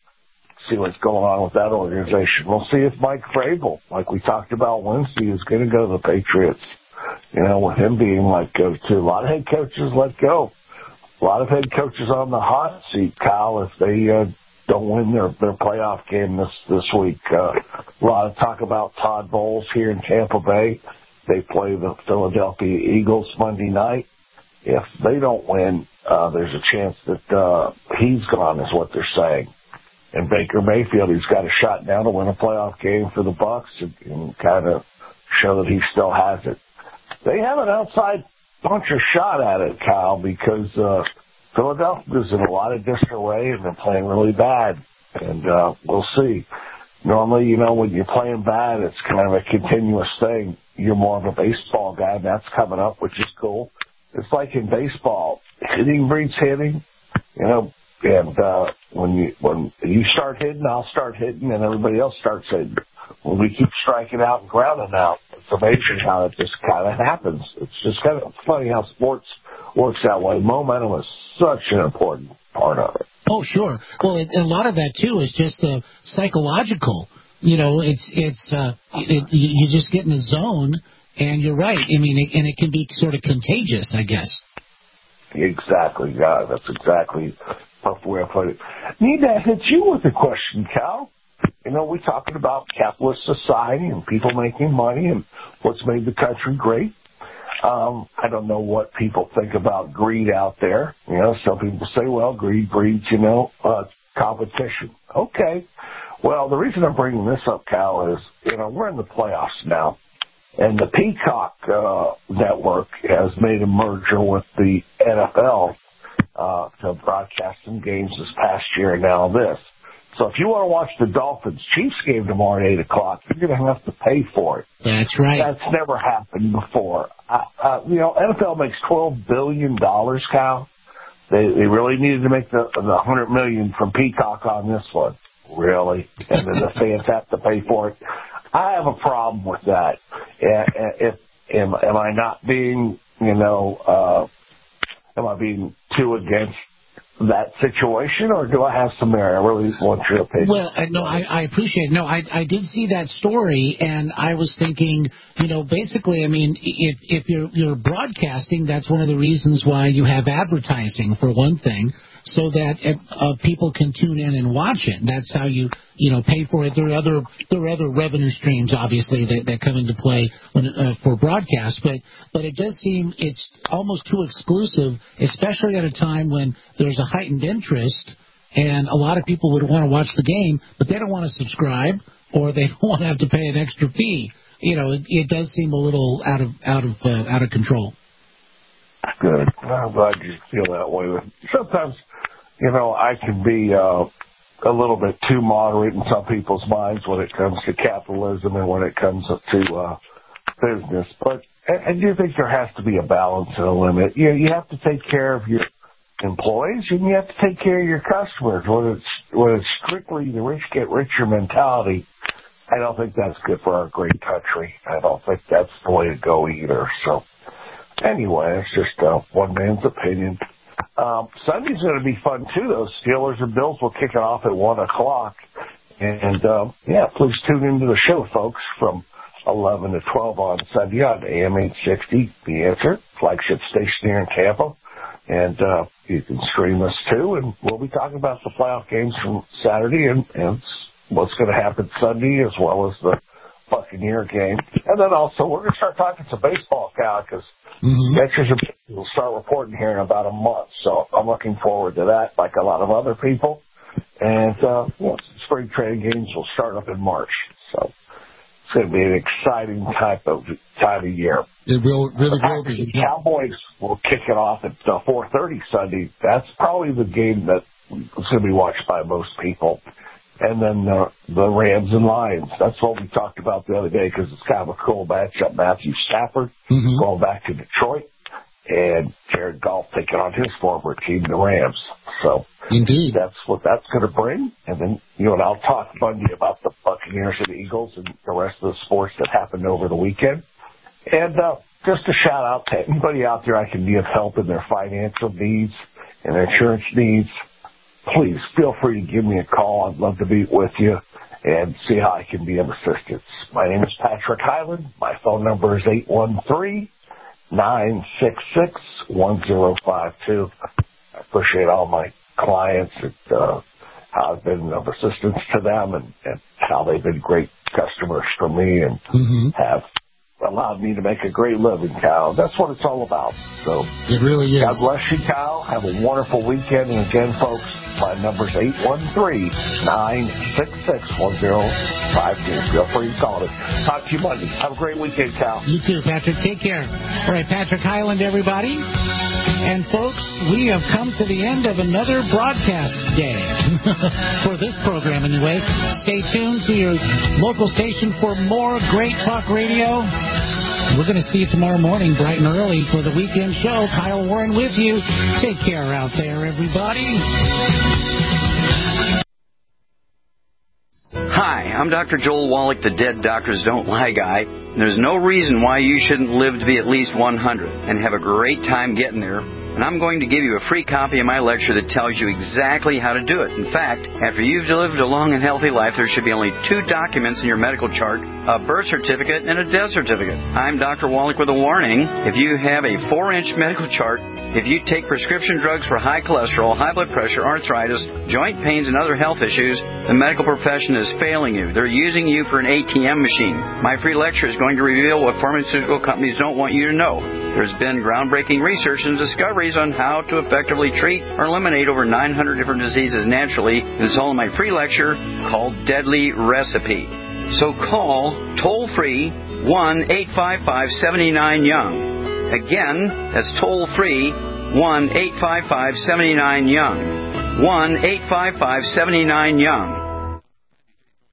See what's going on with that organization. We'll see if Mike Vrabel, like we talked about Wednesday, is going to go to the Patriots. You know, with him being let go too. A lot of head coaches let go. A lot of head coaches on the hot seat, Kyle, if they uh, don't win their, their playoff game this, this week. Uh, a lot of talk about Todd Bowles here in Tampa Bay. They play the Philadelphia Eagles Monday night. If they don't win, uh, there's a chance that uh, he's gone, is what they're saying. And Baker Mayfield, he's got a shot now to win a playoff game for the Bucs and, and kind of show that he still has it. They have an outside puncher shot at it, Kyle, because uh, Philadelphia's in a lot of disarray and they're playing really bad. And uh, we'll see. Normally, you know, when you're playing bad, it's kind of a continuous thing. You're more of a baseball guy, and that's coming up, which is cool. It's like in baseball, hitting breeds hitting, you know. And uh, when you when you start hitting, I'll start hitting, and everybody else starts hitting. When we keep striking out and grounding out, it's amazing how it just kind of happens. It's just kind of funny how sports works that way. Momentum is such an important part of it. Oh, sure. Well, it, a lot of that too is just the psychological. You know, it's it's uh, it, you just get in the zone, and you're right. I mean, it, and it can be sort of contagious, I guess. Exactly, yeah, that's exactly the way I put it. Need to hit you with a question, Cal. You know, we're talking about capitalist society and people making money and what's made the country great. Um, I don't know what people think about greed out there. You know, some people say, well, greed breeds, you know, uh, competition. Okay. Well, the reason I'm bringing this up, Cal, is, you know, we're in the playoffs now. And the Peacock uh, network has made a merger with the N F L uh, to broadcast some games this past year and now this. So if you want to watch the Dolphins-Chiefs game tomorrow at eight o'clock, you're going to have to pay for it. That's right. That's never happened before. Uh, uh, you know, N F L makes twelve billion dollars, Cal. they, they really needed to make the, the hundred million from Peacock on this one. Really? And then the fans have to pay for it. I have a problem with that. If, am, am I not being, you know, uh, am I being too against that situation, or do I have some merit? I really want your opinion. Well, uh, no, I, I appreciate it. No, I, I did see that story, and I was thinking, you know, basically, I mean, if, if you're, you're broadcasting, that's one of the reasons why you have advertising, for one thing, so that uh, people can tune in and watch it. That's how you, you know, pay for it. There are other there are other revenue streams, obviously, that, that come into play when, uh, for broadcast. But but it does seem it's almost too exclusive, especially at a time when there's a heightened interest, and a lot of people would want to watch the game, but they don't want to subscribe, or they don't want to have to pay an extra fee. You know, it, it does seem a little out of out of uh, out of control. Good. I'm glad you feel that way. Sometimes, you know, I can be uh, a little bit too moderate in some people's minds when it comes to capitalism and when it comes to uh, business. But I, I do think there has to be a balance and a limit. You, you have to take care of your employees and you have to take care of your customers. When it's, when it's strictly the rich get richer mentality, I don't think that's good for our great country. I don't think that's the way to go either. So anyway, it's just uh, one man's opinion. Um, Sunday's going to be fun, too, though. Steelers and Bills will kick it off at one o'clock. And, uh, yeah, please tune into the show, folks, from eleven to twelve on Sunday on A M eight sixty, The Answer, flagship station here in Tampa. And uh, you can stream us, too. And we'll be talking about the playoff games from Saturday and, and what's going to happen Sunday, as well as the Buccaneer game. And then also we're going to start talking some baseball, Cal, because mm-hmm. catchers will start reporting here in about a month. So I'm looking forward to that, like a lot of other people. And uh, well, spring training games will start up in March. So it's going to be an exciting type of time of year. It will really will be. The Cowboys will kick it off at uh, four thirty Sunday. That's probably the game that is going to be watched by most people. And then uh, the Rams and Lions. That's what we talked about the other day because it's kind of a cool matchup. Matthew Stafford mm-hmm. going back to Detroit, and Jared Goff taking on his former team, the Rams. So indeed, that's what that's going to bring. And then, you know, and I'll talk Monday about the Buccaneers and Eagles and the rest of the sports that happened over the weekend. And uh, just a shout out to anybody out there I can be of help in their financial needs and insurance needs. Please feel free to give me a call. I'd love to meet with you and see how I can be of assistance. My name is Patrick Hyland. My phone number is eight one three, nine six six, one zero five two. I appreciate all my clients and uh, how I've been of assistance to them and, and how they've been great customers for me and mm-hmm. have allowed me to make a great living, Kyle. That's what it's all about. So it really is. God bless you, Kyle. Have a wonderful weekend. And again, folks, my number's eight one three, nine six six, one zero five two. Feel free to call it. Talk to you Monday. Have a great weekend, Kyle. You too, Patrick. Take care. All right, Patrick Hyland, everybody. And, folks, we have come to the end of another broadcast day for this program, anyway. Stay tuned to your local station for more great talk radio. We're going to see you tomorrow morning, bright and early, for the weekend show. Kyle Warren with you. Take care out there, everybody. Hi, I'm Doctor Joel Wallach, the Dead Doctors Don't Lie guy. There's no reason why you shouldn't live to be at least one hundred and have a great time getting there. And I'm going to give you a free copy of my lecture that tells you exactly how to do it. In fact, after you've lived a long and healthy life, there should be only two documents in your medical chart, a birth certificate and a death certificate. I'm Doctor Wallach with a warning. If you have a four-inch medical chart, if you take prescription drugs for high cholesterol, high blood pressure, arthritis, joint pains, and other health issues, the medical profession is failing you. They're using you for an A T M machine. My free lecture is going to reveal what pharmaceutical companies don't want you to know. There's been groundbreaking research and discoveries on how to effectively treat or eliminate over nine hundred different diseases naturally. And it's all in my free lecture called Deadly Recipe. So call toll-free one eight five five, seven nine, young. Again, that's toll-free one eight five five, seven nine, young. one eight five five, seven nine, young.